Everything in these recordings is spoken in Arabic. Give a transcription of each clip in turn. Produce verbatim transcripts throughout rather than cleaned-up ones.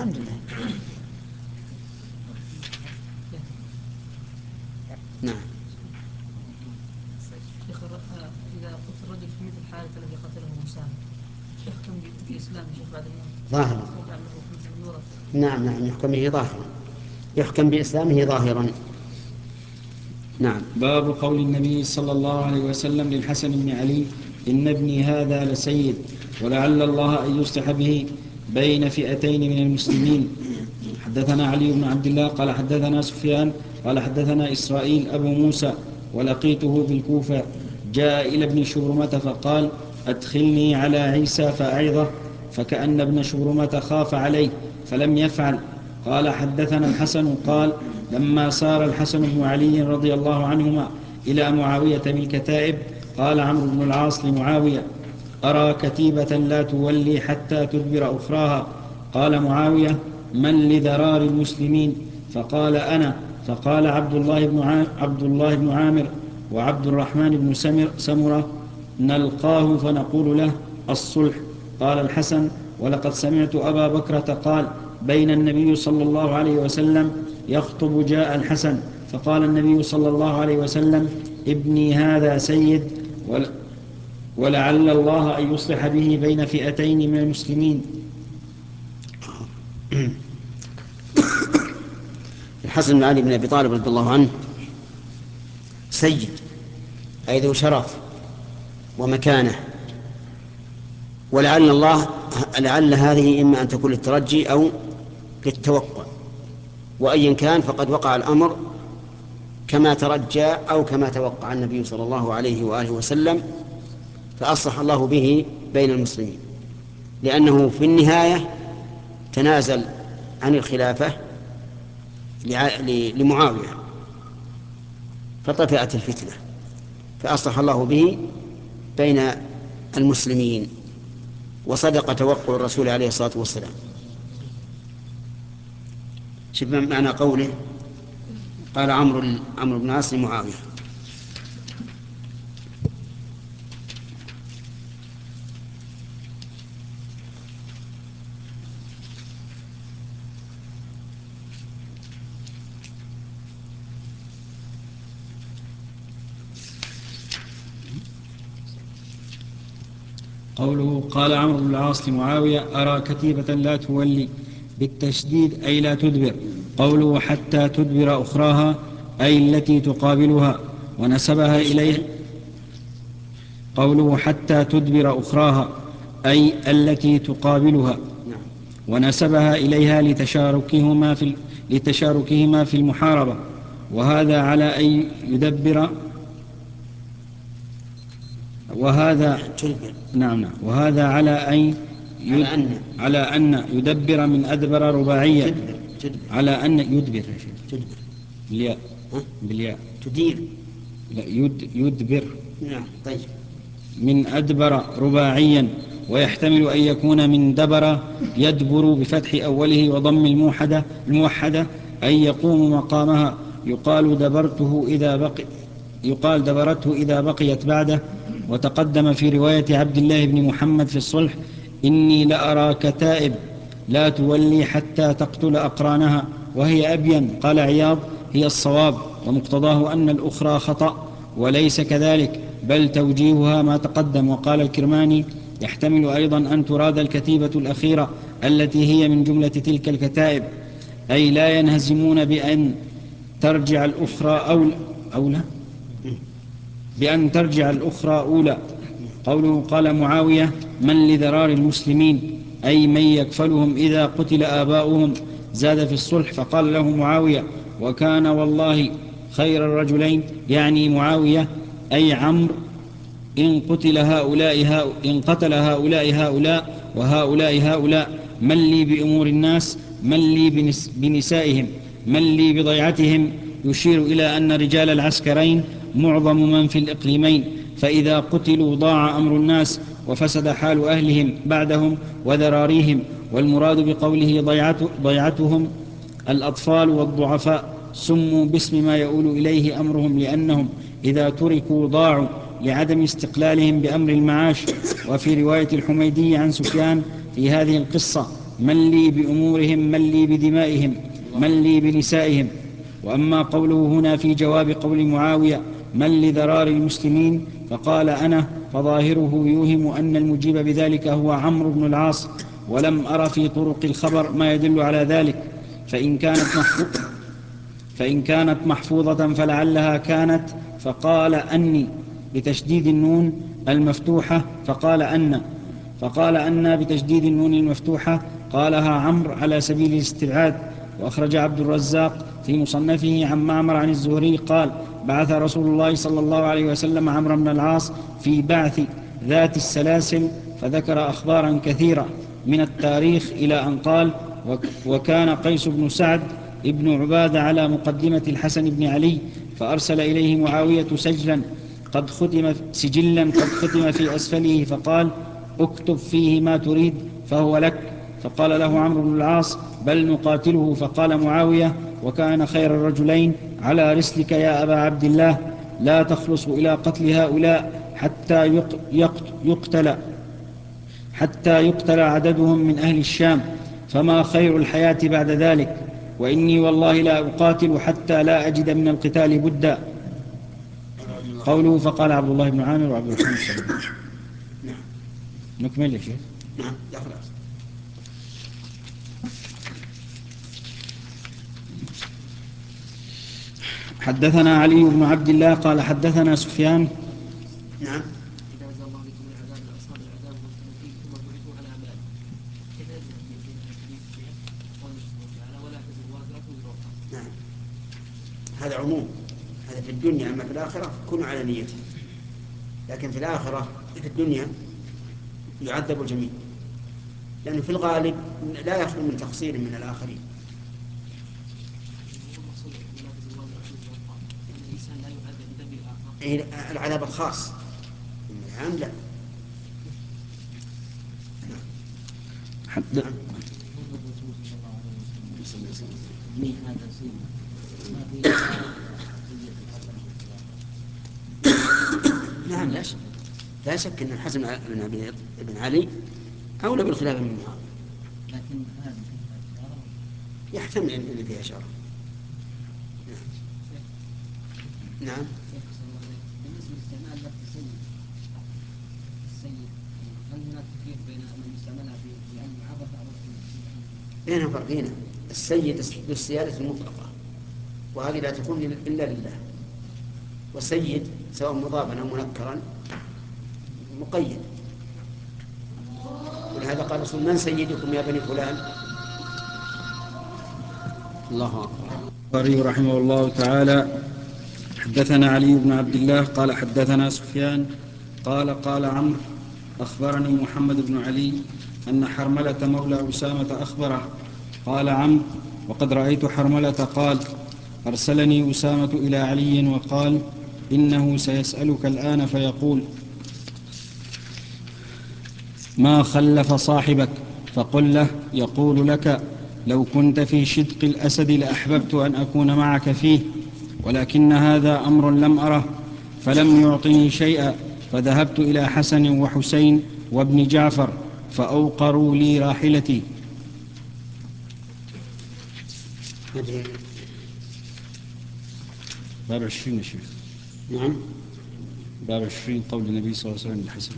الحمد لله. نعم. شيخ إذا قتل الرجل في مثل حالة الذي قتله مسامح يحكم بإسلام شيخ بعد الموت ظاهرا. نعم نعم يحكم به ظاهرا، يحكم بإسلامه ظاهرا. نعم. باب قول النبي صلى الله عليه وسلم للحسن بن علي إن ابني هذا لسيد ولعل الله أن يصلح به بين فئتين من المسلمين. حدثنا علي بن عبد الله قال حدثنا سفيان قال حدثنا إسرائيل أبو موسى ولقيته بالكوفة جاء إلى ابن شبرمة فقال أدخلني على عيسى فأعظه، فكأن ابن شبرمة خاف عليه فلم يفعل. قال حدثنا الحسن قال لما صار الحسن بن علي رضي الله عنهما إلى معاوية بالكتائب قال عمرو بن العاص لمعاوية أرى كتيبة لا تولي حتى تدبر أخراها. قال معاوية من لذرار المسلمين؟ فقال أنا. فقال عبد الله بن عبد الله بن عامر وعبد الرحمن بن سمر سمرة نلقاه فنقول له الصلح. قال الحسن ولقد سمعت أبا بكرة قال بين النبي صلى الله عليه وسلم يخطب جاء الحسن فقال النبي صلى الله عليه وسلم ابني هذا سيد ولعل الله أن يصلح به بين فئتين من المسلمين. الحسن بن علي بن أبي طالب رضي الله عنه سيد أي ذو شرف ومكانة، ولعل الله لعل هذه إما أن تكون للترجي أو للتوقع، وأيا كان فقد وقع الأمر كما ترجى أو كما توقع النبي صلى الله عليه وآله وسلم، فأصلح الله به بين المسلمين، لأنه في النهاية تنازل عن الخلافة لمعاوية فطفئت الفتنة، فأصلح الله به بين المسلمين، وصدق توقع الرسول عليه الصلاة والسلام. شوف معنى قوله قال عمرو عمرو بن العاص لمعاوية. قوله قال عمرو بن العاص لمعاوية أرى كتيبة لا تولي بالتشديد أي لا تدبر. قوله حتى تدبر أخراها أي التي تقابلها ونسبها إليه. قوله حتى تدبر أخراها أي التي تقابلها ونسبها إليها لتشاركهما في لتشاركهما في المحاربة، وهذا على أن يدبر وهذا نعم نعم وهذا على أن يد... على أن يدبر من أدبر رباعية تدبر. تدبر. على أن يدبر تدبر بالياء بالياء تدير لا يد... يدبر نعم. طيب من أدبر رباعيا، ويحتمل أن يكون من دبر يدبر بفتح أوله وضم الموحدة الموحدة أي يقوم مقامها. يقال دبرته إذا بقي يقال دبرته إذا بقيت بعده. وتقدم في رواية عبد الله بن محمد في الصلح إني لأرى كتائب لا تولي حتى تقتل أقرانها وهي أبين. قال عياض هي الصواب، ومقتضاه أن الأخرى خطأ وليس كذلك بل توجيهها ما تقدم. وقال الكرماني يحتمل أيضا أن تراد الكتيبة الأخيرة التي هي من جملة تلك الكتائب، أي لا ينهزمون بأن ترجع الأخرى أو أولى بأن ترجع الأخرى أولى. قوله قال معاوية من لذرار المسلمين أي من يكفلهم إذا قتل آباؤهم. زاد في الصلح فقال له معاوية وكان والله خير الرجلين، يعني معاوية أي عمرو إن قتل هؤلاء هؤلاء إن قتل هؤلاء هؤلاء وهؤلاء هؤلاء من لي بأمور الناس من لي بنس بنسائهم من لي بضيعتهم، يشير إلى أن رجال العسكرين معظم من في الإقليمين، فإذا قتلوا ضاع أمر الناس وفسد حال أهلهم بعدهم وذراريهم. والمراد بقوله ضيعته ضيعتهم الأطفال والضعفاء سموا باسم ما يؤول إليه أمرهم، لأنهم إذا تركوا ضاعوا لعدم استقلالهم بأمر المعاش. وفي رواية الحميدي عن سفيان في هذه القصة من لي بأمورهم من لي بدمائهم من لي بنسائهم. وأما قوله هنا في جواب قول معاوية من لذرار المسلمين فقال أنا، فظاهره يوهم أن المجيب بذلك هو عمرو بن العاص، ولم أر في طرق الخبر ما يدل على ذلك، فإن كانت محفوظة فإن كانت محفوظة فلعلها كانت فقال أني بتشديد النون المفتوحة فقال أن فقال أن بتشديد النون المفتوحة قالها عمرو على سبيل الاستبعاد. وأخرج عبد الرزاق في مصنفه عن معمر عن الزهري قال بعث رسول الله صلى الله عليه وسلم عمرو بن العاص في بعث ذات السلاسل، فذكر أخبارا كثيرة من التاريخ إلى أن قال وكان قيس بن سعد ابن عبادة على مقدمة الحسن بن علي، فأرسل إليه معاوية سجلا قد ختم سجلا قد ختم في أسفله، فقال اكتب فيه ما تريد فهو لك. فقال له عمرو بن العاص بل نقاتله. فقال معاوية وكان خير الرجلين على رسلك يا أبا عبد الله، لا تخلص إلى قتل هؤلاء حتى يقتل حتى يقتل عددهم من أهل الشام، فما خير الحياة بعد ذلك، وإني والله لا أقاتل حتى لا أجد من القتال بدا. قوله فقال عبد الله بن عامر وعبد الرحمن الصديق. نعم. نكمل يا شيخ. نعم لا خلاص. حدثنا علي بن عبد الله قال حدثنا سفيان. نعم. إذا أنزل الله عليكم العذاب من أصحاب العذاب والتنفيذ ثم بعثوا على أعمال كيف يجب أن يكون الحديث فيها قوله سبحانه وتعالى ولا تزر وازرة وزر أخرى. نعم هذا عموم، هذا في الدنيا، أما في الآخرة كن على نيته، لكن في الآخرة في الدنيا يعذب الجميع، لأنه في الغالب لا يخلو من تقصير من الآخرين. العذاب الخاص العام لا. نعم. نعم لا شك لا شك أن الحسن بن علي أولى بالخلافة من معاوية، لكن هذه يحتمل أن فيها شر. نعم. بالنسبة لاستعمال لفظ السيد السيد هل هناك تفريق بين من يستعملها في علم العبث أو بينهم فرقين. السيد بالسيادة المطلقة، وهذه لا تكون إلا لله، وسيد سواء مضافا أو منكرا مقيد. ولهذا قال رسول من سيدكم يا بني فلان. الله أكبر. البخاري رحمه الله تعالى حدثنا علي بن عبد الله قال حدثنا سفيان قال قال عمرو أخبرني محمد بن علي أن حرملة مولى أسامة أخبره. قال عمرو وقد رأيت حرملة قال أرسلني أسامة إلى علي وقال إنه سيسألك الآن فيقول ما خلف صاحبك، فقل له يقول لك لو كنت في شدق الأسد لأحببت أن أكون معك فيه، ولكن هذا أمر لم أره فلم يعطني شيئا، فذهبت إلى حسن وحسين وابن جعفر فأوقروا لي راحلتي. باب عشرين يا شيخ. نعم. باب عشرين قول النبي صلى الله عليه وسلم الحسن.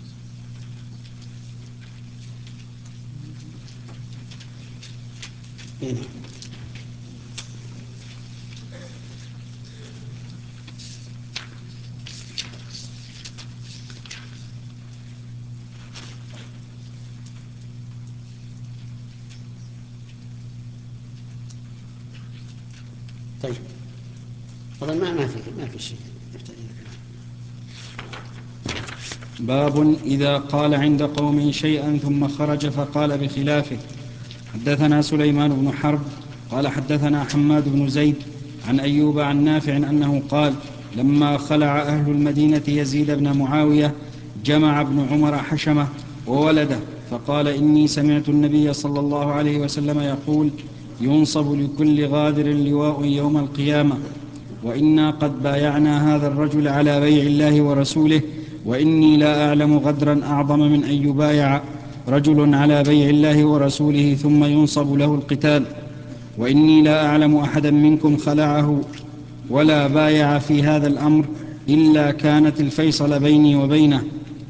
هنا. طيب طبعا ما ما في ما في شيء. باب إذا قال عند قومه شيئا ثم خرج فقال بخلافه. حدثنا سليمان بن حرب قال حدثنا حماد بن زيد عن أيوب عن نافع أنه قال لما خلع أهل المدينة يزيد بن معاوية جمع ابن عمر حشمه وولده، فقال إني سمعت النبي صلى الله عليه وسلم يقول ينصب لكل غادر لواء يوم القيامة، وإنا قد بايعنا هذا الرجل على بيع الله ورسوله، وإني لا أعلم غدرا أعظم من أن يبايع رجل على بيع الله ورسوله ثم ينصب له القتال، وإني لا أعلم أحدا منكم خلعه ولا بايع في هذا الأمر إلا كانت الفيصل بيني وبينه.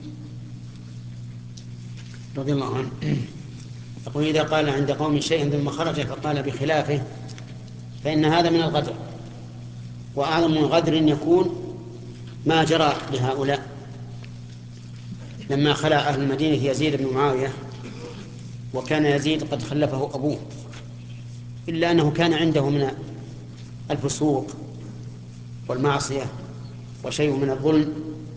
رضي الله عنه يقول: إذا قال عند قوم شيئا ثم خرج فقال بخلافه فإن هذا من الغدر، وأعظم من غدر يكون ما جرى لهؤلاء لما خلع أهل المدينة يزيد بن معاوية، وكان يزيد قد خلفه أبوه، إلا أنه كان عنده من الفسوق والمعصية وشيء من الظلم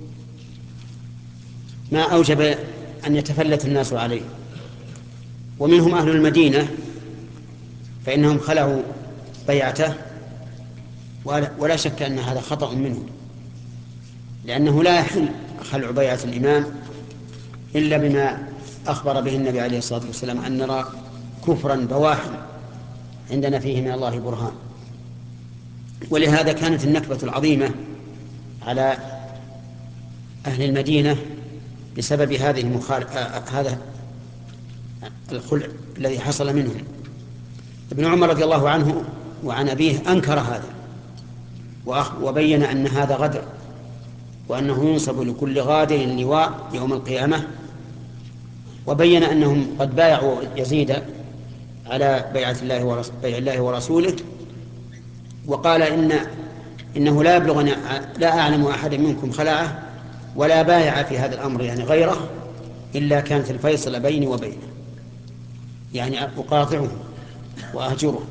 ما أوجب أن يتفلت الناس عليه. ومنهم أهل المدينة فإنهم خلعوا بيعته، ولا شك أن هذا خطأ منهم، لأنه لا يحل خلع بيعة الإمام إلا بما أخبر به النبي عليه الصلاة والسلام أن نرى كفرا بواحا عندنا فيه من الله برهان. ولهذا كانت النكبة العظيمة على أهل المدينة بسبب هذه المخال... آه هذا الخلع الذي حصل منهم. ابن عمر رضي الله عنه وعن أبيه أنكر هذا وبين أن هذا غدر، وأنه ينصب لكل غادر لواء يوم القيامة، وبين أنهم قد بايعوا يزيد على بيعة الله ورسوله, بيع الله ورسوله، وقال إن إنه لا يبلغ لا أعلم أحد منكم خلعه ولا بايع في هذا الأمر يعني غيره إلا كانت الفيصل بيني وبينه، يعني أقاطعه وأهجره.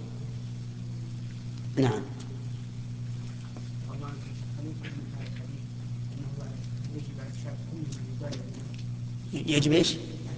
نعم. يجب ايش؟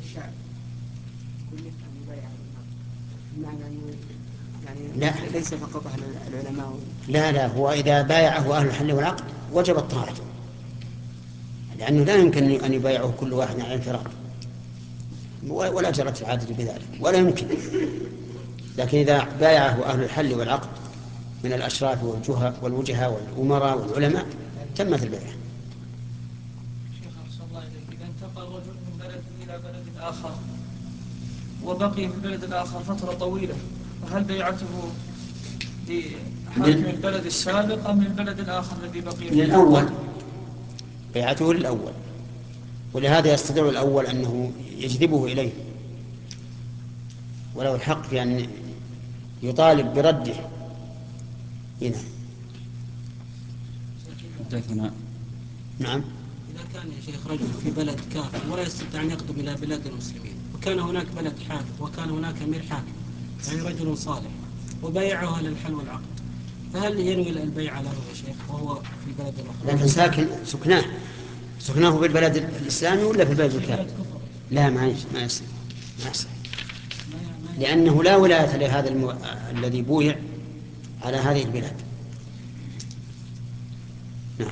لا ليس فقط أهل العلماء. لا لا هو إذا بايعه أهل الحل والعقد وجبت طاعته، لأنه لا يمكن أن يبايعه كل واحد على انفراد، ولا جرت العادة بذلك ولا يمكن. لكن إذا بايعه أهل الحل والعقد من الأشراف والوجهاء والأمراء والعلماء تمت البيعة. شيخ أحسن الله إليك، إذا انتقل رجل من بلد إلى بلد آخر وبقي في البلد الآخر فترة طويلة، فهل بيعته لحاكم البلد السابق أم للبلد الآخر الذي بقي فيه؟ للأول، بيعته للأول، ولهذا يستدعي الأول أنه يجذبه إليه ولو الحق في أن يطالب برده. هنا نعم. إذا كان يا شيخ رجل في بلد كافر ولا يستطيع أن يقدم إلى بلاد المسلمين، وكان هناك بلد حاكم وكان هناك أمير حاكم يعني رجل صالح وبيعه للحل والعقد، فهل ينوي البيع له يا شيخ وهو في البلد الآخر؟ لكن ساكن سكناه سكناه في البلد الإسلامي ولا في البلد الكافر؟ لا ما ما يصير ما يصير، لأنه لا ولاية لهذا المو... الذي بويع على هذه البلاد. نعم.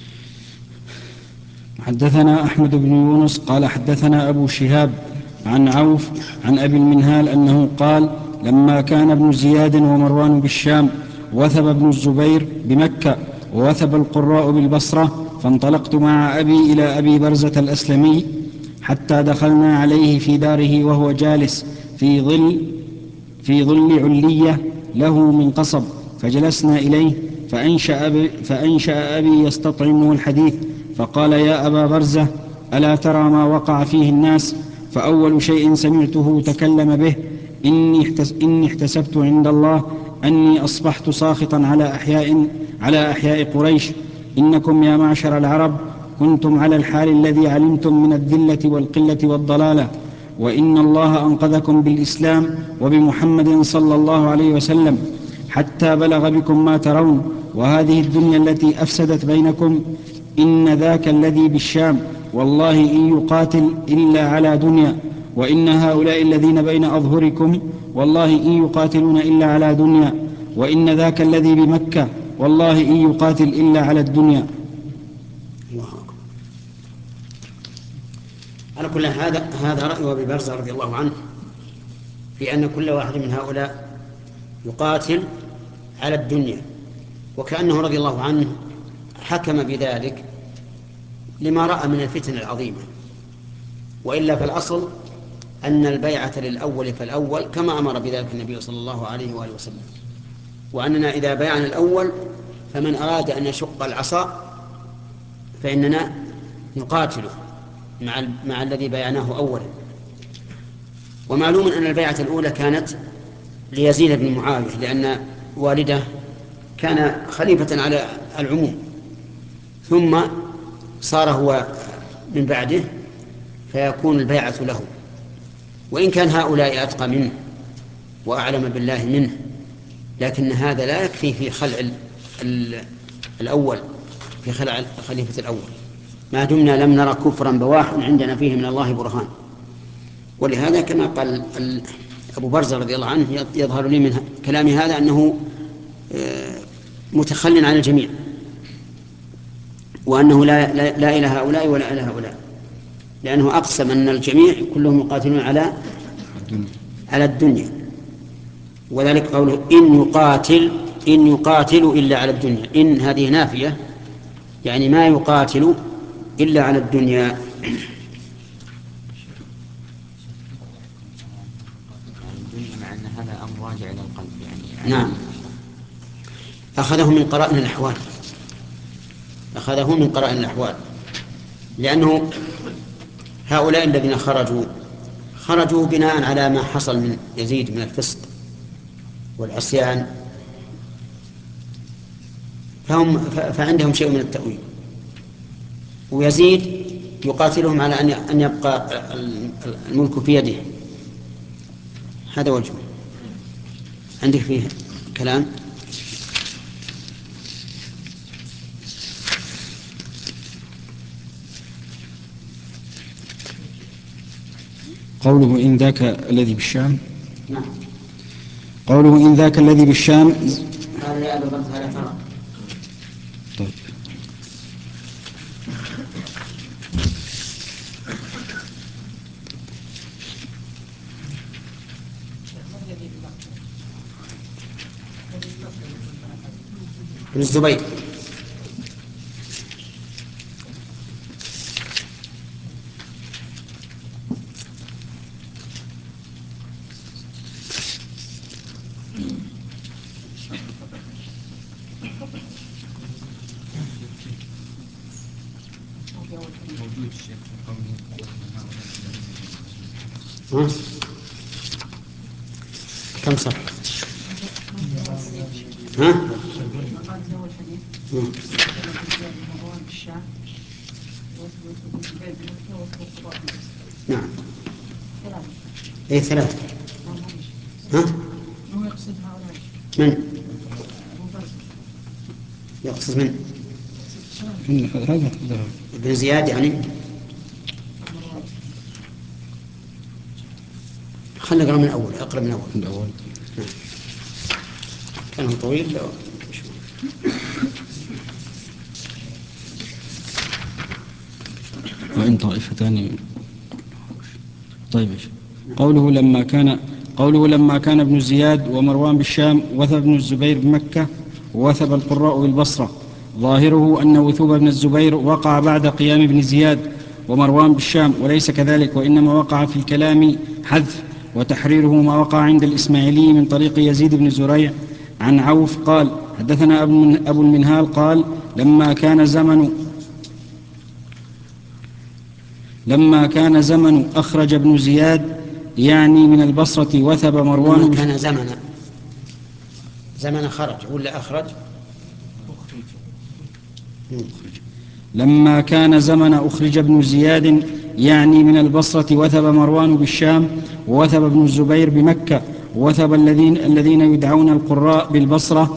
حدثنا أحمد بن يونس قال حدثنا أبو شهاب عن عوف عن أبي المنهال أنه قال: لما كان ابن زياد ومروان بالشام وثب ابن الزبير بمكة ووثب القراء بالبصرة، فانطلقت مع أبي إلى أبي برزة الأسلمي حتى دخلنا عليه في داره وهو جالس في ظل في ظل علية له من قصب، فجلسنا إليه فأنشأ أبي, فأنشأ أبي يستطعمه الحديث، فقال: يا أبا برزة، ألا ترى ما وقع فيه الناس؟ فأول شيء سمعته تكلم به: إني, إني احتسبت عند الله أني أصبحت ساخطا على أحياء, على أحياء قريش. إنكم يا معشر العرب كنتم على الحال الذي علمتم من الذلة والقلة والضلالة، وإن الله أنقذكم بالإسلام وبمحمد صلى الله عليه وسلم حتى بلغ بكم ما ترون، وهذه الدنيا التي أفسدت بينكم إن ذاك الذي بالشام والله إن يقاتل إلا على دنيا، وإن هؤلاء الذين بين أظهركم والله إن يقاتلون إلا على دنيا، وإن ذاك الذي بمكة والله إن يقاتل إلا على الدنيا. الله أكبر. على كل هذا هذا رأي أبي برزة رضي الله عنه في أن كل واحد من هؤلاء يقاتل على الدنيا، وكأنه رضي الله عنه حكم بذلك لما رأى من الفتن العظيمة، وإلا في الأصل أن البيعة للأول فالأول كما أمر بذلك النبي صلى الله عليه وآله وسلم، وأننا إذا بايعنا الأول فمن أراد أن يشق العصا فإننا نقاتله مع, مع الذي بايعناه أولا. ومعلوم أن البيعة الأولى كانت ليزيد بن معاوية، لأن والده كان خليفة على العموم، ثم صار هو من بعده فيكون البيعة له، وإن كان هؤلاء أتقى منه وأعلم بالله منه، لكن هذا لا يكفي في خلع الأول، في خلع الخليفة الأول، ما دمنا لم نرى كفرا بواح عندنا فيه من الله برهان. ولهذا كما قال أبو برزة رضي الله عنه يظهر لي من كلام هذا أنه متخل عن الجميع، وأنه لا, لا, لا إلى هؤلاء ولا إلى هؤلاء، لأنه أقسم أن الجميع كلهم يقاتلون على على الدنيا. وذلك قوله إن يقاتل إن يقاتل إلا على الدنيا، إن هذه نافية يعني ما يقاتل إلا على الدنيا. مع أن هذا أمر راجع إلى القلب يعني. نعم، أخذه من قرائن الأحوال، أخذه من قرائن الأحوال، لأنه هؤلاء الذين خرجوا خرجوا بناء على ما حصل من يزيد من الفسق والعصيان، فهم فعندهم شيء من التأويل، ويزيد يقاتلهم على أن يبقى الملك في يده. هذا وجهه. عندك فيه كلام؟ قوله إن ذاك الذي بالشام. نعم. قوله إن ذاك الذي بالشام. هذا يا أبا بكر هذا فرق. طيب. ابن الزبير. ها؟ كم صح؟ ها؟ نعم. ايه ثلاثة. ها؟ من؟ يقصد من؟ هذا ابن زياد يعني. خلنا نقرأ من الأول، أقرأ من الأول. من الأول. كان طويل. وإن طائفتان. طيب. قوله لما كان قوله لما كان ابن زياد ومروان بالشام وثب ابن الزبير بمكة ووثب القراء بالبصرة، ظاهره أن وثوب ابن الزبير وقع بعد قيام ابن زياد ومروان بالشام، وليس كذلك، وإنما وقع في الكلام حذف، وتحريره ما وقع عند الإسماعيلي من طريق يزيد بن زريع عن عوف قال حدثنا أبو المنهال قال لما كان زمن لما كان زمن أخرج ابن زياد يعني من البصرة وثب مروان. لما كان زمن زمن خرج ولا أخرج؟ لما كان زمن أخرج ابن زياد يعني من البصرة وثب مروان بالشام ووثب ابن الزبير بمكة ووثب الذين, الذين يدعون القراء بالبصرة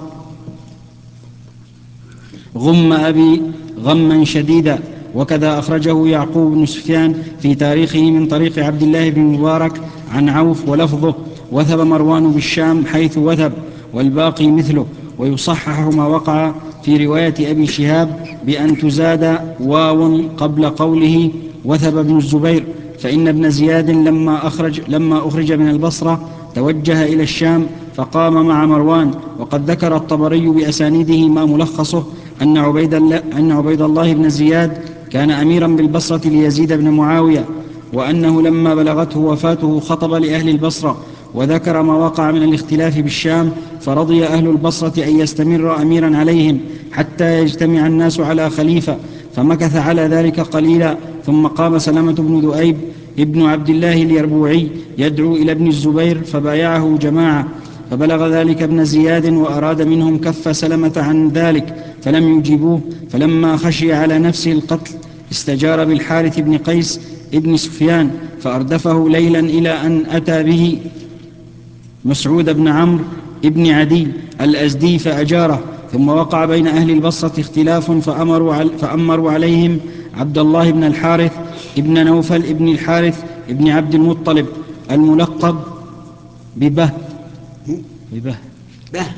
غم أبي غما شديدا. وكذا أخرجه يعقوب بن سفيان في تاريخه من طريق عبد الله بن مبارك عن عوف ولفظه وثب مروان بالشام حيث وثب، والباقي مثله. ويصحح ما وقع في رواية أبي شهاب بأن تزاد واو قبل قوله وثب ابن الزبير، فإن ابن زياد لما أخرج, لما أخرج من البصرة توجه إلى الشام فقام مع مروان. وقد ذكر الطبري بأسانيده ما ملخصه أن عبيد الله, أن عبيد الله بن زياد كان أميرا بالبصرة ليزيد بن معاوية، وأنه لما بلغته وفاته خطب لأهل البصرة وذكر ما وقع من الاختلاف بالشام، فرضي أهل البصرة أن يستمر أميرا عليهم حتى يجتمع الناس على خليفة، فمكث على ذلك قليلا، ثم قام سلمة بن ذؤيب ابن عبد الله اليربوعي يدعو إلى ابن الزبير فبايعه جماعة، فبلغ ذلك ابن زياد وأراد منهم كف سلمة عن ذلك فلم يجيبوه، فلما خشي على نفسه القتل استجار بالحارث بن قيس ابن سفيان فأردفه ليلا إلى أن أتى به مسعود بن عمرو ابن عدي الأزدي فأجاره، ثم وقع بين أهل البصرة اختلاف فأمروا, عل فأمروا عليهم عبد الله بن الحارث ابن نوفل ابن الحارث ابن عبد المطلب الملقب ببه ببه به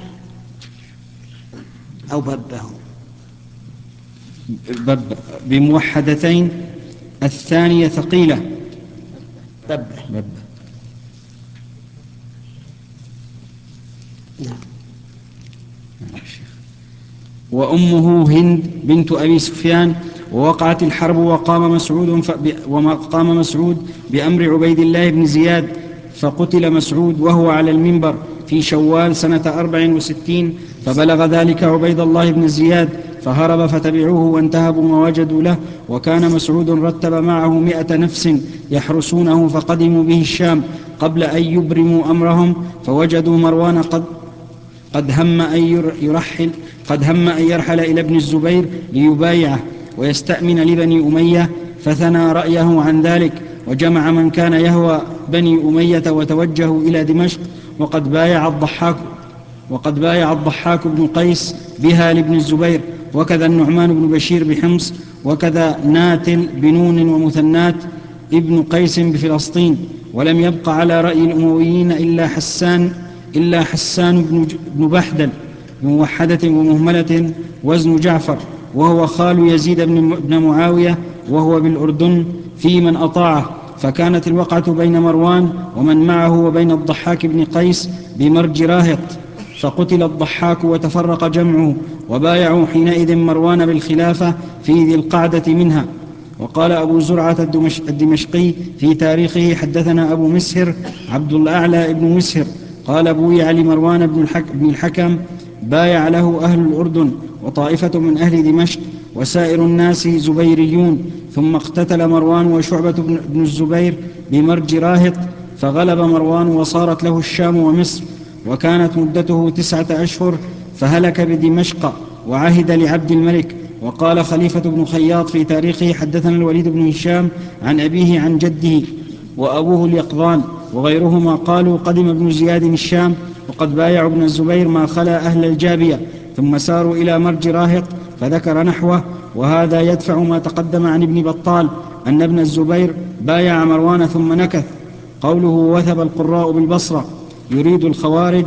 أو ببه بب بموحدتين، الثانية ثقيلة ببه بب. نعم. وأمه هند بنت أبي سفيان. ووقعت الحرب وقام مسعود, وقام مسعود بأمر عبيد الله بن زياد، فقتل مسعود وهو على المنبر في شوال سنة أربع وستين، فبلغ ذلك عبيد الله بن زياد فهرب فتبعوه وانتهبوا ما وجدوا له، وكان مسعود رتب معه مئة نفس يحرسونه، فقدموا به الشام قبل أن يبرموا أمرهم، فوجدوا مروان قد قد هم أن يرحل قد هم أن يرحل إلى ابن الزبير ليبايعه ويستأمن لبني أمية، فثنى رأيه عن ذلك، وجمع من كان يهوى بني أمية وتوجهوا إلى دمشق، وقد بايع الضحاك وقد بايع الضحاك بن قيس بها لابن الزبير، وكذا النعمان بن بشير بحمص، وكذا ناتل بنون ومثنات ابن قيس بفلسطين. ولم يبق على رأي الأمويين إلا حسان إلا حسان بن بحدل بموحدة ومهملة وزن جعفر، وهو خال يزيد بن معاوية، وهو بالأردن في من أطاعه، فكانت الوقعة بين مروان ومن معه وبين الضحاك بن قيس بمرج راهط، فقتل الضحاك وتفرق جمعه، وبايعوا حينئذ مروان بالخلافة في ذي القعدة منها. وقال أبو زرعة الدمشقي في تاريخه حدثنا أبو مسهر عبد الأعلى ابن مسهر قال بويع لمروان بن الحكم بايع له أهل الأردن وطائفة من أهل دمشق وسائر الناس زبيريون، ثم اقتتل مروان وشعبة بن الزبير بمرج راهط، فغلب مروان وصارت له الشام ومصر، وكانت مدته تسعة أشهر، فهلك بدمشق وعهد لعبد الملك. وقال خليفة بن خياط في تاريخه حدثنا الوليد بن هشام عن أبيه عن جده وأبوه اليقظان وغيرهما قالوا قدم ابن زياد الشام وقد بايعوا ابن الزبير ما خلا أهل الجابية، ثم ساروا إلى مرج راهط فذكر نحوه، وهذا يدفع ما تقدم عن ابن بطال أن ابن الزبير بايع مروان ثم نكث. قوله وثب القراء بالبصرة يريد الخوارج،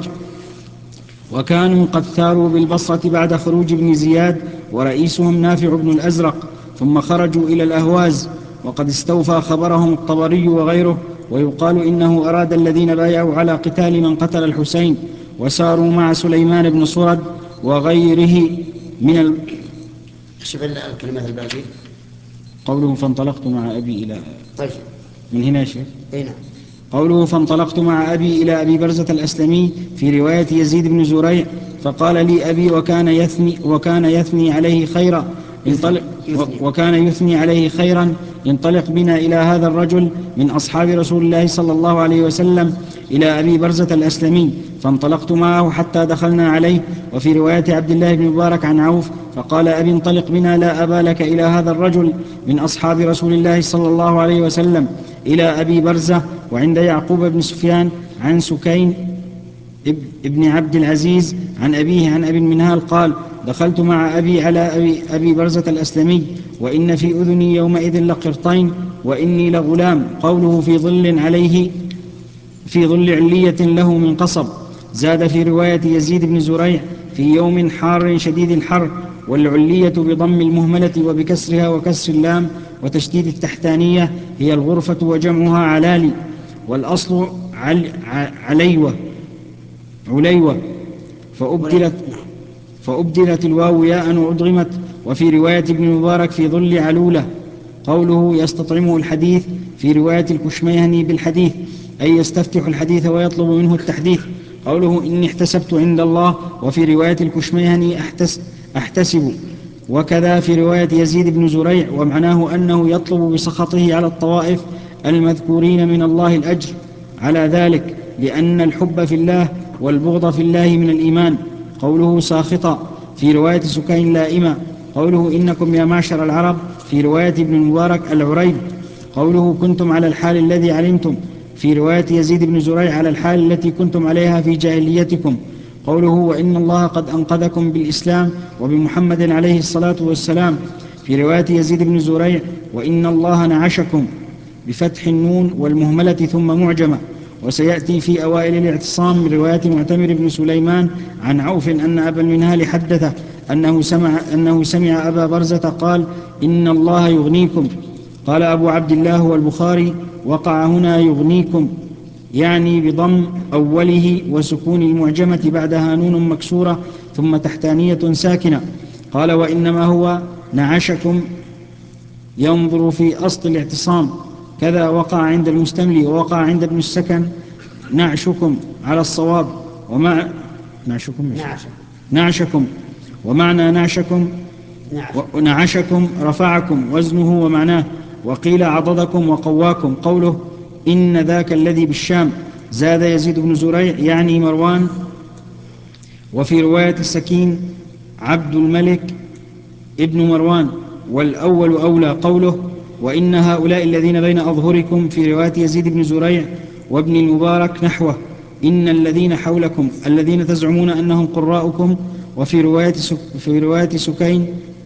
وكانوا قد ثاروا بالبصرة بعد خروج ابن زياد ورئيسهم نافع بن الأزرق، ثم خرجوا إلى الأهواز، وقد استوفى خبرهم الطبري وغيره. ويقال إنه أراد الذين بايعوا على قتال من قتل الحسين، وساروا مع سليمان بن صرد وغيره من ال... شوف الكلمات الباقية. قوله فانطلقت مع أبي إلى طيب من هنا شيء أين قوله فانطلقت مع أبي إلى أبي برزة الأسلمي في رواية يزيد بن زريع فقال لي أبي وكان يثني, وكان يثني عليه خيرا انطلق وكان يثني عليه خيرا انطلق بنا إلى هذا الرجل من أصحاب رسول الله صلى الله عليه وسلم إلى أبي برزة الأسلمي، فانطلقت معه حتى دخلنا عليه. وفي رواية عبد الله بن مبارك عن عوف فقال أبي انطلق بنا لا أبا لك إلى هذا الرجل من أصحاب رسول الله صلى الله عليه وسلم إلى أبي برزة. وعند يعقوب بن سفيان عن سكين ابن عبد العزيز عن أبيه عن أبي المنهال قال دخلت مع أبي على أبي, أبي برزة الأسلمي وإن في أذني يومئذ لقرطين وإني لغلام. قوله في ظل عليه في ظل علية له من قصب. زاد في رواية يزيد بن زريع في يوم حار شديد الحر، والعلية بضم المهملة وبكسرها وكسر اللام وتشديد التحتانية هي الغرفة وجمعها علالي، والأصل عل عليوة عليوة فأبدلت, فأبدلت الواو ياء وأدغمت. وفي رواية ابن مبارك في ظل علولة قوله يستطعمه الحديث في رواية الكشميهني بالحديث أي يستفتح الحديث ويطلب منه التحديث. قوله إني احتسبت عند الله وفي رواية الكشميهني أحتس أحتسب. وكذا في رواية يزيد بن زريع ومعناه أنه يطلب بسخطه على الطوائف المذكورين من الله الأجر على ذلك، لأن الحب في الله والبغض في الله من الإيمان. قوله ساخطا في رواية سكين لائمة. قوله إنكم يا معشر العرب في رواية ابن المبارك العريب. قوله كنتم على الحال الذي علمتم في رواية يزيد بن زريع على الحال التي كنتم عليها في جاهليتكم. قوله وإن الله قد أنقذكم بالإسلام وبمحمد عليه الصلاة والسلام في رواية يزيد بن زريع وإن الله نعشكم بفتح النون والمهملة ثم معجمة. وسيأتي في أوائل الاعتصام من رواية معتمر بن سليمان عن عوف أن أبا المنهال حدثه أنه سمع, أنه سمع أبا برزة قال إن الله يغنيكم. قال أبو عبد الله والبخاري وقع هنا يغنيكم يعني بضم أوله وسكون المعجمة بعدها نون مكسورة ثم تحتانية ساكنة. قال وإنما هو نعشكم ينظر في أصل الاعتصام. كذا وقع عند المستملي ووقع عند ابن السكن نعشكم على الصواب ومع نعشكم نعشكم, نعشكم ومعنى نعشكم نعشكم رفعكم وزنه ومعناه. وقيل عضدكم وقواكم. قوله إن ذاك الذي بالشام زاد يزيد بن زريع يعني مروان. وفي رواية السكين عبد الملك ابن مروان والأول أولى. قوله وإن هؤلاء الذين بين أظهركم في رواية يزيد بن زريع وابن المبارك نحوه إن الذين حولكم الذين تزعمون أنهم قراءكم. وفي رواية, سك في رواية سكين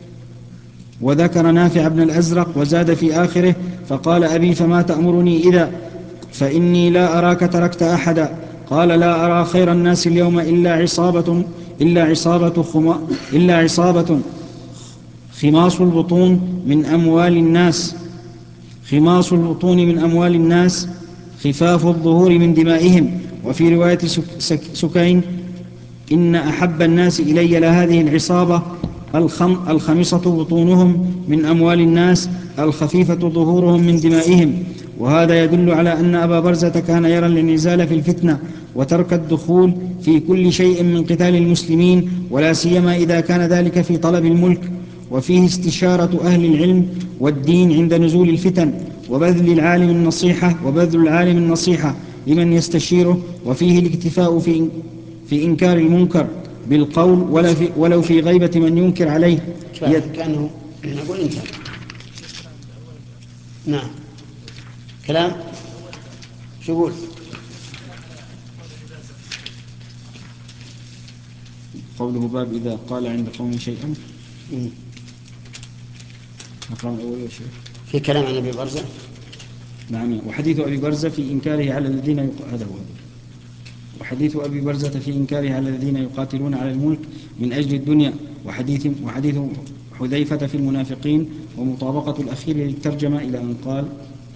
وذكر نافع بن الأزرق وزاد في آخره فقال أبي فما تأمرني إذا فإني لا أراك تركت أحدا. قال لا أرى خير الناس اليوم إلا عصابة إلا عصابة خما إلا عصابة خماص البطون من أموال الناس خماص البطون من أموال الناس خفاف الظهور من دمائهم. وفي رواية سكين إن أحب الناس إلي لهذه العصابة الخم الخمصة بطونهم من أموال الناس الخفيفة ظهورهم من دمائهم. وهذا يدل على أن أبا برزة كان يرى الانعزال في الفتنة وترك الدخول في كل شيء من قتال المسلمين ولا سيما إذا كان ذلك في طلب الملك. وفيه استشارة أهل العلم والدين عند نزول الفتن وبذل العالم النصيحة وبذل العالم النصيحة لمن يستشيره. وفيه الاكتفاء في في إنكار المنكر بالقول ولا في ولو في غيبة من ينكر عليه. كأنه نقول انتهى. نعم كلام شو يقول؟ قوله باب إذا قال عند قوم شيئا نقرأ الأول يا شيخ. في كلام عن أبي برزة. نعم. وحديث أبي برزة في إنكاره على الذين يق... هذا هو وحديث أبي برزة في إنكاره على الذين يقاتلون على الملك من أجل الدنيا. وحديث وحديث حذيفة في المنافقين ومطابقة الأخير للترجمة إلى أن قال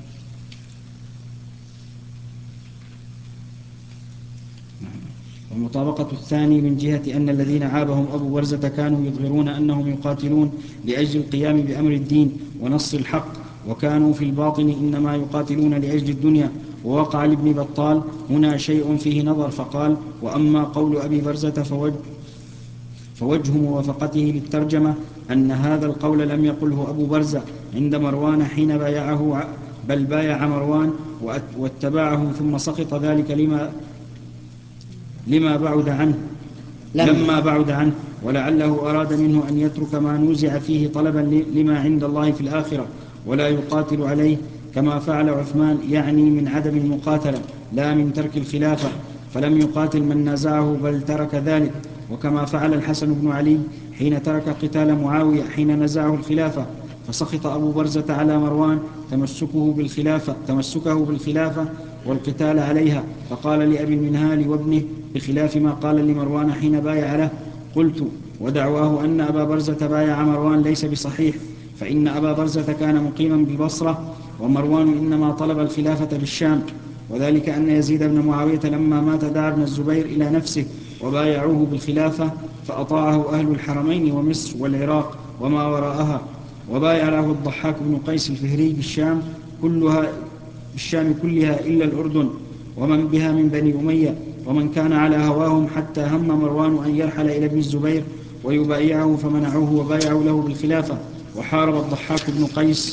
ومطابقة الثاني من جهة أن الذين عابهم أبو برزة كانوا يظهرون أنهم يقاتلون لأجل القيام بأمر الدين ونص الحق وكانوا في الباطن إنما يقاتلون لأجل الدنيا. ووقع لابن بطال هنا شيء فيه نظر فقال وأما قول أبي برزة فوجه, فوجه موافقته للترجمة أن هذا القول لم يقله أبو برزة عند مروان حين بايعه بل بايع مروان واتبعه ثم سقط ذلك لما لما بعد عنه لما بعد عنه ولعله أراد منه أن يترك ما نوزع فيه طلبا لما عند الله في الآخرة ولا يقاتل عليه كما فعل عثمان يعني من عدم المقاتلة لا من ترك الخلافة فلم يقاتل من نازعه بل ترك ذلك. وكما فعل الحسن بن علي حين ترك قتال معاوية حين نزعه الخلافة فسخط أبو برزة على مروان تمسكه بالخلافة, تمسكه بالخلافة والقتال عليها فقال لأبي المنهال وابنه بخلاف ما قال لمروان حين بايع له. قلت ودعواه أن أبا برزة بايع مروان ليس بصحيح فإن أبا برزة كان مقيما بالبصرة ومروان إنما طلب الخلافة بالشام وذلك أن يزيد بن معاوية لما مات دعا ابن الزبير إلى نفسه وبايعوه بالخلافة فأطاعه أهل الحرمين ومصر والعراق وما وراءها وبايع له الضحاك بن قيس الفهري بالشام كلها بالشام كلها إلا الأردن ومن بها من بني أمية، ومن كان على هواهم، حتى هم مروان أن يرحل إلى ابن الزبير ويبايعه فمنعوه وبايعوا له بالخلافة. وحارب الضحاك بن قيس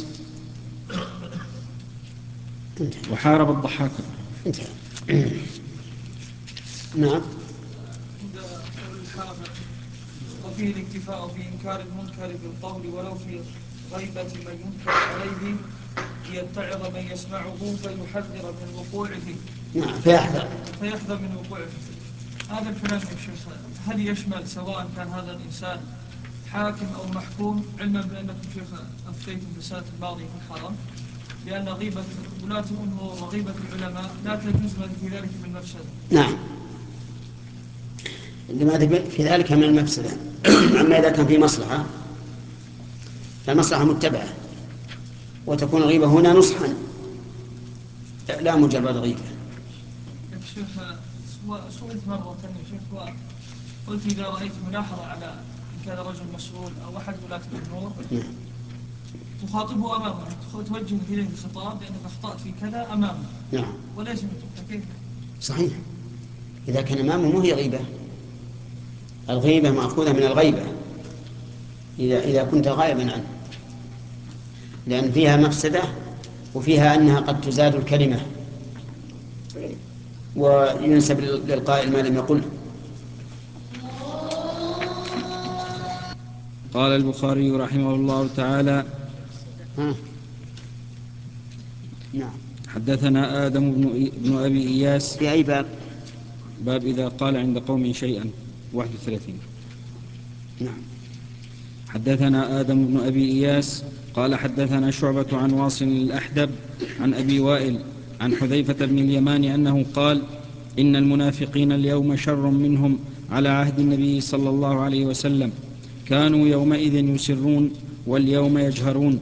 وحارب الضحاك نعم. وفيه الاكتفاء في إنكار المنكر بالقول ولو في غيبة من ينكر عليه ليتعظ من يسمعه فيحذر من وقوعه نعم فيحذر فيحذر من وقوعه. هذا الكلام يا شيخ هل يشمل سواء كان هذا الإنسان حاكم أو محكوم، علما بأنكم شيخ أفتيتم بالسنة الماضية في الحرم بأن غيبة ولاة الأمور وغيبة العلماء لا تجوز في ذلك من مفسدة؟ نعم لما في ذلك من المفسدة. أما إذا كان في مصلحة فالمصلحة متبعة، وتكون الغيبة هنا نصحا لا مجرد غيبة. شيخ سئلت مرة يا شيخ قلت إذا رأيت ملاحظة على إن كان رجل مسؤول أو أحد ولاة الأمور تخاطبه أمامه، توجه إليه الخطاب لأنك أخطأت في كذا أمامه. نعم وليس كيف؟ صحيح، إذا كان أمامه مو هي غيبة. الغيبة مأخوذة من الغيبة إذا إذا كنت غائبا عنه، لأن فيها مفسدة وفيها أنها قد تزاد الكلمة وينسب للقائل ما لم يقل. قال البخاري رحمه الله تعالى: ها. نعم. حدثنا آدم بن, بن أبي إياس. في أي باب؟ باب إذا قال عند قوم شيئا واحد وثلاثين. نعم. حدثنا آدم بن أبي إياس قال حدثنا شعبة عن واصل الأحدب عن أبي وائل عن حذيفة بن اليمان أنه قال: إن المنافقين اليوم شر منهم على عهد النبي صلى الله عليه وسلم، كانوا يومئذ يسرون واليوم يجهرون.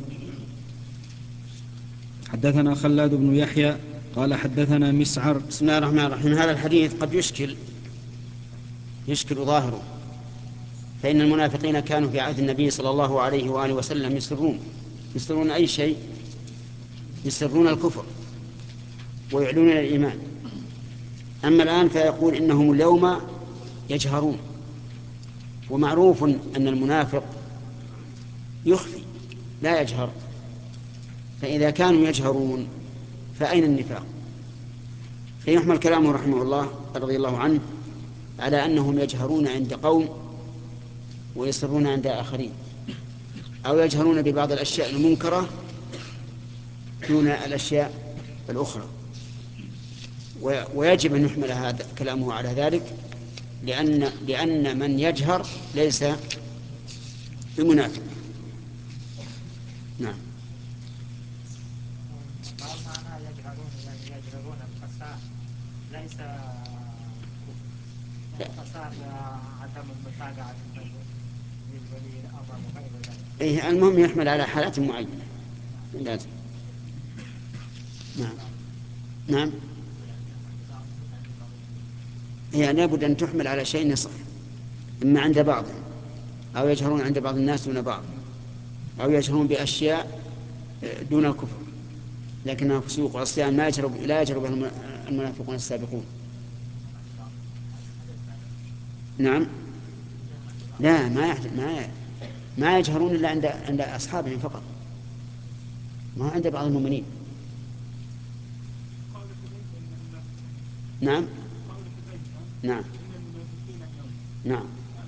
حدثنا خلاد بن يحيى قال حدثنا مسعر. بسم الله الرحمن الرحيم. هذا الحديث قد يشكل يشكل ظاهره، فإن المنافقين كانوا في عهد النبي صلى الله عليه وآله وسلم يسرون يسرون أي شيء، يسرون الكفر ويعلنون الإيمان. أما الآن فيقول إنهم اليوم يجهرون، ومعروف أن المنافق يخفي لا يجهر، فإذا كانوا يجهرون فأين النفاق؟ فيحمل كلامه رحمه الله رضي الله عنه على أنهم يجهرون عند قوم ويسرون عند آخرين، أو يجهرون ببعض الأشياء المنكرة دون الأشياء الأخرى. ويجب أن يحمل هذا كلامه على ذلك، لأن لأن من يجهر ليس بمنافق. نعم. معنى يجهرون يعني يجهرون الفساد، ليس الفساد عدم المتابعة لولي الأمر وغير ذلك. إيه، المهم يحمل على حالات معينة لازم. نعم. نعم. هي لابد أن تحمل على شيء يصح، إما عند بعض أو يجهرون عند بعض الناس دون بعض، أو يجهرون بأشياء دون الكفر، لكنها فسوق وعصيان ما يجهر لا يجهر بها المنافقون السابقون. نعم. لا ما ما ما يجهرون إلا عند عند أصحابهم فقط، ما عند بعض المؤمنين. نعم. نعم. نعم.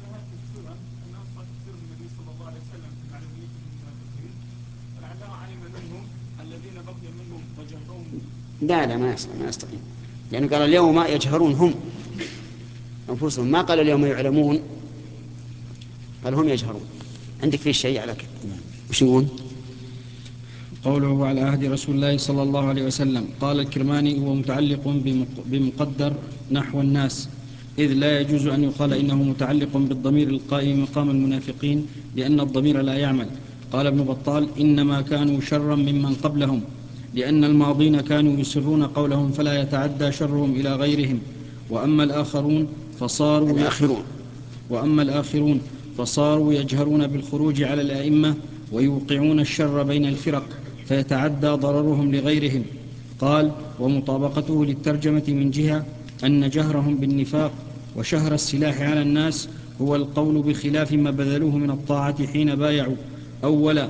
لا لا ما يستقيم ما يستقيم لأنه قال اليوم يجهرون هم أنفسهم، ما قال اليوم يعلمون، قال هم يجهرون. عندك فيه شيء على كده؟ وش يقول؟ قوله على عهد رسول الله صلى الله عليه وسلم. قال الكرماني: هو متعلق بمقدر نحو الناس، إذ لا يجوز أن يقال إنه متعلق بالضمير القائم مقام المنافقين، لأن الضمير لا يعمل. قال ابن بطال: إنما كانوا شرا ممن قبلهم، لأن الماضين كانوا يسرون قولهم فلا يتعدى شرهم إلى غيرهم، وأما الآخرون فصاروا الآخرون وأما الآخرون فصاروا يجهرون بالخروج على الأئمة ويوقعون الشر بين الفرق فيتعدى ضررهم لغيرهم. قال: ومطابقته للترجمة من جهة أن جهرهم بالنفاق وشهر السلاح على الناس هو القول بخلاف ما بذلوه من الطاعة حين بايعوا أولا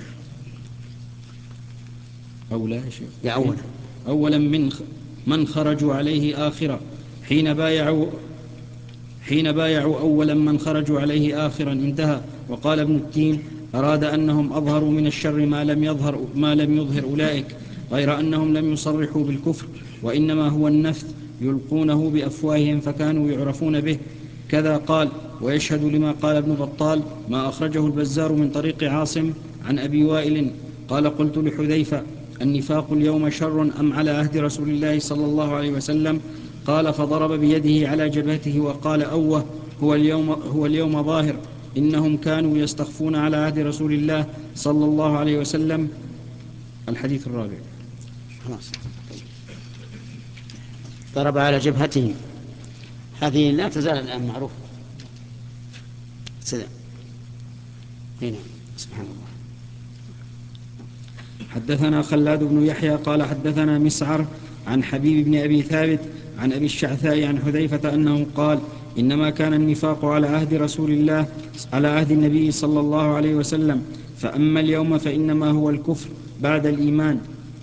أولا يا شيخ يا أولا أولا من من خرجوا عليه آخرا حين بايعوا حين بايعوا أولا من خرجوا عليه آخرا. انتهى. وقال ابن التين: أراد أنهم أظهروا من الشر ما لم يظهر ما لم يظهر أولئك، غير أنهم لم يصرحوا بالكفر، وإنما هو النفث يلقونه بأفواههم فكانوا يعرفون به. كذا قال. ويشهد لما قال ابن بطال ما أخرجه البزار من طريق عاصم عن أبي وائل قال: قلت لحذيفة: النفاق اليوم شر أم على عهد رسول الله صلى الله عليه وسلم؟ قال: فضرب بيده على جبهته وقال: أوه، هو اليوم, هو اليوم ظاهر، إنهم كانوا يستخفون على عهد رسول الله صلى الله عليه وسلم. الحديث الرابع. خلاص. ضرب على جبهته، هذه لا تزال الآن معروفة. سلام. هنا سبحان الله. حدثنا خلاد بن يحيى قال: حدثنا مسعر عن حبيب بن أبي ثابت عن أبي الشعثاء عن حذيفة أنه قال: إنما كان النفاق على عهد رسول الله على عهد النبي صلى الله عليه وسلم، فأما اليوم فإنما هو الكفر بعد الإيمان.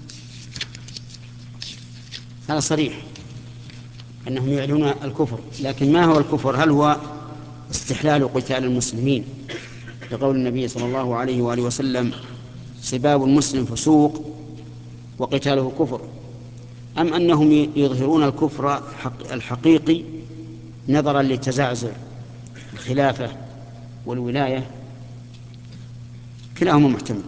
هذا صريح أنهم يعلنون الكفر، لكن ما هو الكفر؟ هل هو استحلال قتال المسلمين لقول النبي صلى الله عليه وآله وسلم: سباب المسلم فسوق وقتاله كفر، أم أنهم يظهرون الكفر الحقيقي نظرا لتزعزع الخلافة والولاية؟ كلاهما محتمل.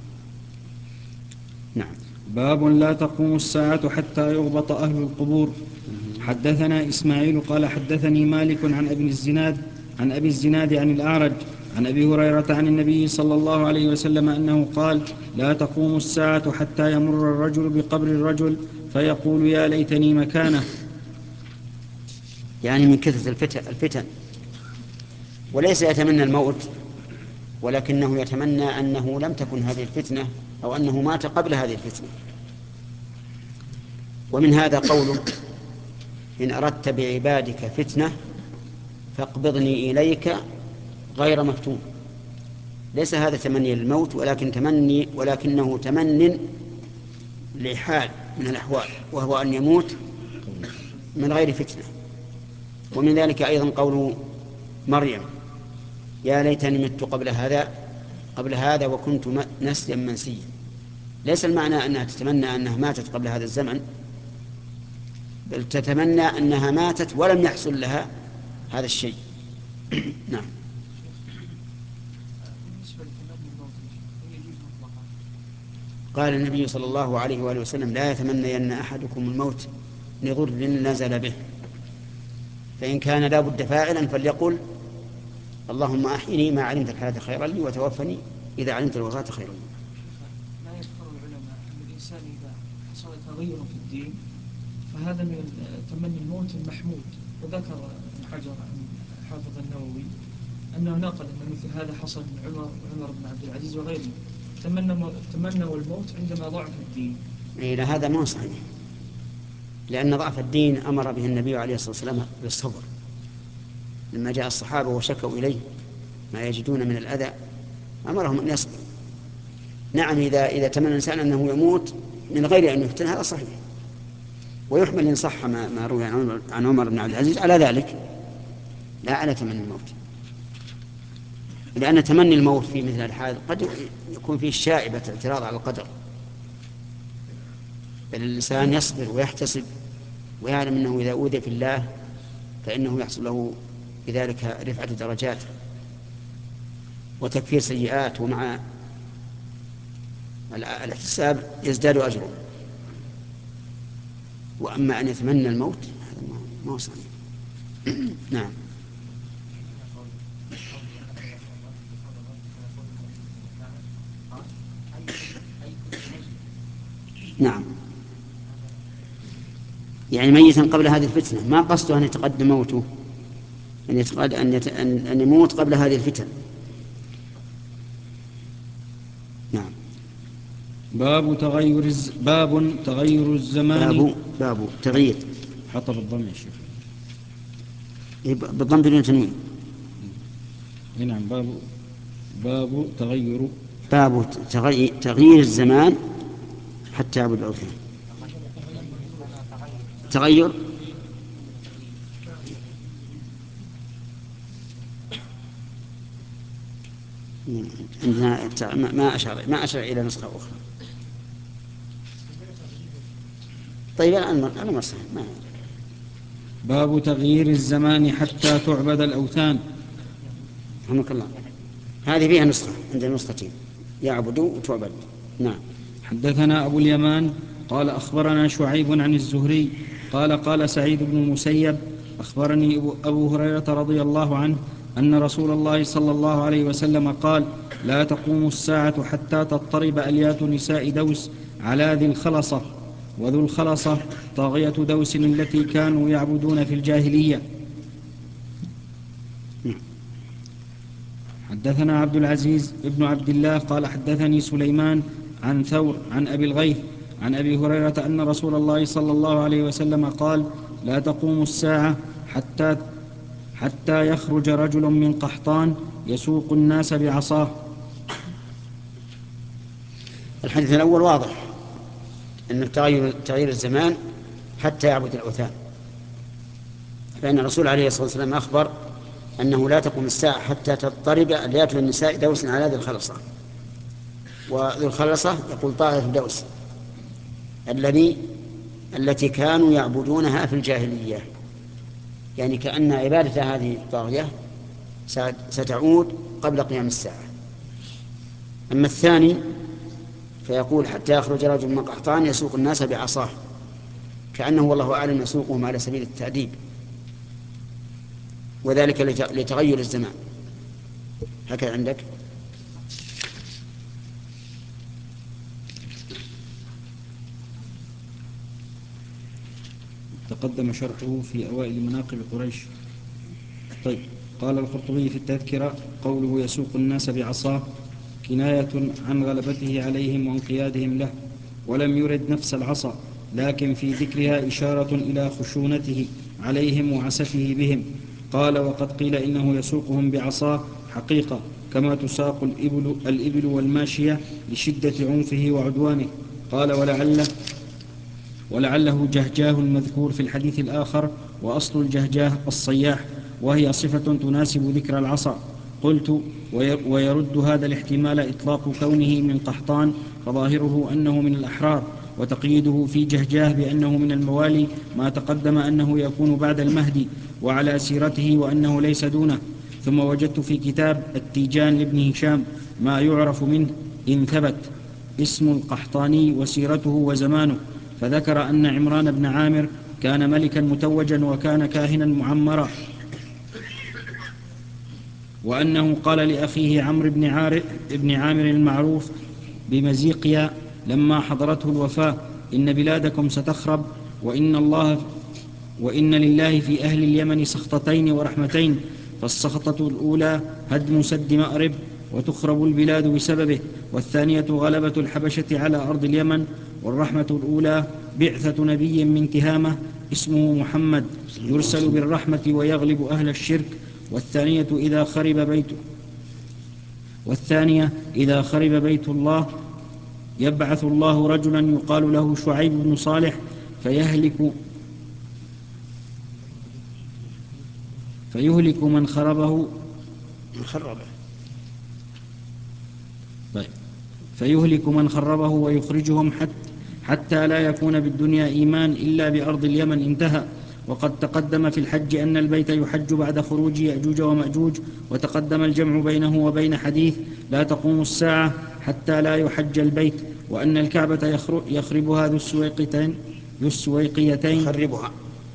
نعم. باب لا تقوم الساعة حتى يغبط أهل القبور. حدثنا إسماعيل قال: حدثني مالك عن أبي الزناد عن أبي الزناد عن الأعرج عن أبي هريرة عن النبي صلى الله عليه وسلم أنه قال: لا تقوم الساعة حتى يمر الرجل بقبر الرجل فيقول: يا ليتني مكانه. يعني من كثرة الفتن، وليس يتمنى الموت، ولكنه يتمنى أنه لم تكن هذه الفتنة، أو أنه مات قبل هذه الفتنة. ومن هذا قوله: إن أردت بعبادك فتنة فاقبضني إليك غير مفتون. ليس هذا تمني للموت، ولكن تمني ولكنه تمن لحال من الأحوال، وهو أن يموت من غير فتنة. ومن ذلك أيضا قول مريم: يا ليتني مت قبل هذا قبل هذا وكنت نسيا منسيا. ليس المعنى أنها تتمنى أنها ماتت قبل هذا الزمن، بل تتمنى أنها ماتت ولم يحصل لها هذا الشيء. نعم. قال النبي صلى الله عليه وآله وسلم: لا يتمنى أن أحدكم الموت لضر نزل به، فإن كان لا بد فاعلا فليقل: اللهم أحيني ما علمت الحياة خيرا لي وتوفني إذا علمت الوفاة خيرا لي. لا يذكر العلماء أن الإنسان إذا حصل تغير في الدين فهذا من تمني الموت المحمود. وذكر ابن حجر عن حافظ النووي أنه نقل أن مثل هذا حصل من عمر وعمر بن عبد العزيز وغيره، تمنوا الموت عندما ضعف الدين. إلى هذا ما صحيح، لأن ضعف الدين أمر به النبي عليه الصلاة والسلام بالصبر لما جاء الصحابة وشكوا إليه ما يجدون من الأذى، أمرهم أن يصبروا. نعم، إذا إذا تمنى الإنسان أنه يموت من غير أن يفتن هذا صحيح، ويحمل إن صح ما, ما روي عن عمر بن عبد العزيز على ذلك، لا على تمني الموت، لأن تمني الموت في مثل الحال قد يكون فيه شائبة اعتراض على القدر، بل الإنسان يصبر ويحتسب ويعلم أنه إذا أوذي في الله فإنه يحصل له بذلك رفعة درجات وتكفير سيئات، ومع الاحتساب يزداد أجره. وأما أن يتمنى الموت هذا ما هو صحيح. نعم. نعم، يعني ميتا قبل هذه الفتنة، ما قصده أن يتقدم موته، أن, يتقد... أن, يت... أن... أن يموت قبل هذه الفتن. باب تغير الز... باب تغير الزمان. باب باب تغيير. حط بالضم يا شيخ. إيه، بالضم بدون تنوين. نعم. باب باب تغير باب تغيير, تغيير الزمان حتى يعبد الأوثان. تغير عندنا ما أشار ما أشار إلى نسخة أخرى. طيب الآن أنا مرسل ما. باب تغيير الزمان حتى تعبد الأوثان. رحمك الله. هذه فيها نسخة عندنا نسختين، يعبدوا وتعبد. نعم. حدثنا أبو اليمان قال أخبرنا شعيب عن الزهري قال قال سعيد بن المسيب أخبرني أبو هريرة رضي الله عنه أن رسول الله صلى الله عليه وسلم قال لا تقوم الساعة حتى تضطرب أليات نساء دوس على ذي الخلصة، وذو الخلصة طاغية دوس التي كانوا يعبدون في الجاهلية. حدثنا عبد العزيز ابن عبد الله قال حدثني سليمان عن ثور عن أبي الغيث عن أبي هريرة أن رسول الله صلى الله عليه وسلم قال لا تقوم الساعة حتى حتى يخرج رجل من قحطان يسوق الناس بعصاه. الحديث الأول واضح أن تغير تغيير الزمان حتى يعبد الأوثان، فإن الرسول عليه الصلاة والسلام أخبر أنه لا تقوم الساعة حتى تضطرب أليات النساء دوس على ذي الخلصة. وذي الخلصة يقول طائفة دوس الذي التي كانوا يعبدونها في الجاهلية، يعني كأن عبادة هذه الطاغية ستعود قبل قيام الساعة. أما الثاني فيقول حتى يخرج رجل من قحطان يسوق الناس بعصاه، كأنه والله أعلم يسوقهم على سبيل التأديب، وذلك لتغير الزمان. هكذا عندك. تقدم شرحه في أوائل مناقب قريش. طيب. قال القرطبي في التذكرة قوله يسوق الناس بعصاه كناية عن غلبته عليهم وانقيادهم له، ولم يرد نفس العصا، لكن في ذكرها إشارة إلى خشونته عليهم وعسفه بهم. قال وقد قيل إنه يسوقهم بعصاه حقيقة كما تساق الإبل, الإبل والماشية لشدة عنفه وعدوانه. قال ولعله ولعله جهجاه المذكور في الحديث الآخر، وأصل الجهجاه الصياح، وهي صفة تناسب ذكر العصا. قلت ويرد هذا الاحتمال إطلاق كونه من قحطان، فظاهره أنه من الأحرار، وتقييده في جهجاه بأنه من الموالي ما تقدم أنه يكون بعد المهدي وعلى سيرته وأنه ليس دونه. ثم وجدت في كتاب التيجان لابن هشام ما يعرف منه إن ثبت اسم القحطاني وسيرته وزمانه، فذكر أن عمران بن عامر كان ملكا متوجا وكان كاهنا معمرا، وأنه قال لأخيه عمرو بن, عار... بن عامر المعروف بمزيقيا لما حضرته الوفاة إن بلادكم ستخرب، وإن, الله وإن لله في أهل اليمن سخطتين ورحمتين، فالسخطة الأولى هدم سد مأرب وتخرب البلاد بسببه، والثانية غلبة الحبشة على أرض اليمن، والرحمة الأولى بعثة نبي من تهامة اسمه محمد يرسل بالرحمة ويغلب أهل الشرك، والثانية إذا خرب بيت والثانية إذا خرب بيت الله يبعث الله رجلا يقال له شعيب بن صالح فيهلك فيهلك من خربه خربه طيب فيهلك من خربه ويخرجهم حتى حتى لا يكون بالدنيا إيمان إلا بأرض اليمن. انتهى. وقد تقدم في الحج أن البيت يحج بعد خروج يأجوج ومأجوج، وتقدم الجمع بينه وبين حديث لا تقوم الساعة حتى لا يحج البيت، وأن الكعبة يخربها ذو السويقتين ذو السويقيتين يخربها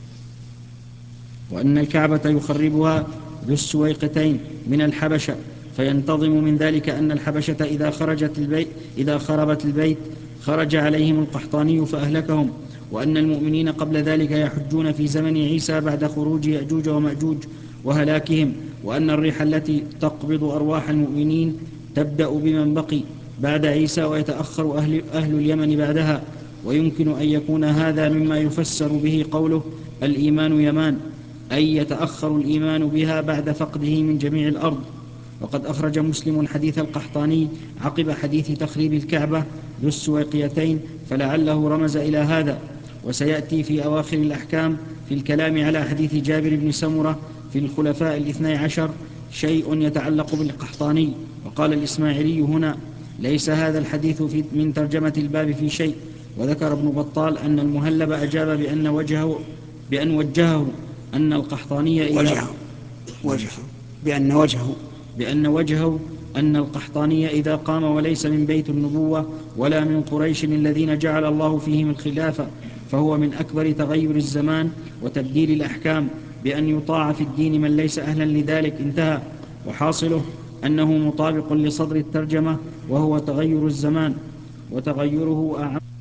وأن الكعبة يخربها ذو السويقتين من الحبشة، فينتظم من ذلك أن الحبشة إذا خرجت البيت إذا خربت البيت خرج عليهم القحطاني فأهلكهم، وأن المؤمنين قبل ذلك يحجون في زمن عيسى بعد خروج يأجوج ومأجوج وهلاكهم، وأن الريح التي تقبض أرواح المؤمنين تبدأ بمن بقي بعد عيسى ويتأخر أهل, أهل اليمن بعدها. ويمكن أن يكون هذا مما يفسر به قوله الإيمان يمان، أي يتأخر الإيمان بها بعد فقده من جميع الأرض. وقد أخرج مسلم حديث القحطاني عقب حديث تخريب الكعبة ذو السويقيتين، فلعله رمز إلى هذا. وسيأتي في أواخر الأحكام في الكلام على حديث جابر بن سمرة في الخلفاء الاثني عشر شيء يتعلق بالقحطاني. وقال الإسماعيلي هنا ليس هذا الحديث في من ترجمة الباب في شيء. وذكر ابن بطال أن المهلب أجاب بأن وجهه بأن وجهه أن القحطاني إذا وجهه وجهه بأن وجهه بأن وجهه أن القحطاني إذا قام وليس من بيت النبوة ولا من قريش الذين جعل الله فيهم الخلافة، فهو من أكبر تغير الزمان وتبديل الأحكام، بأن يطاع في الدين من ليس أهلا لذلك. انتهى. وحاصله أنه مطابق لصدر الترجمة، وهو تغير الزمان، وتغيره أعم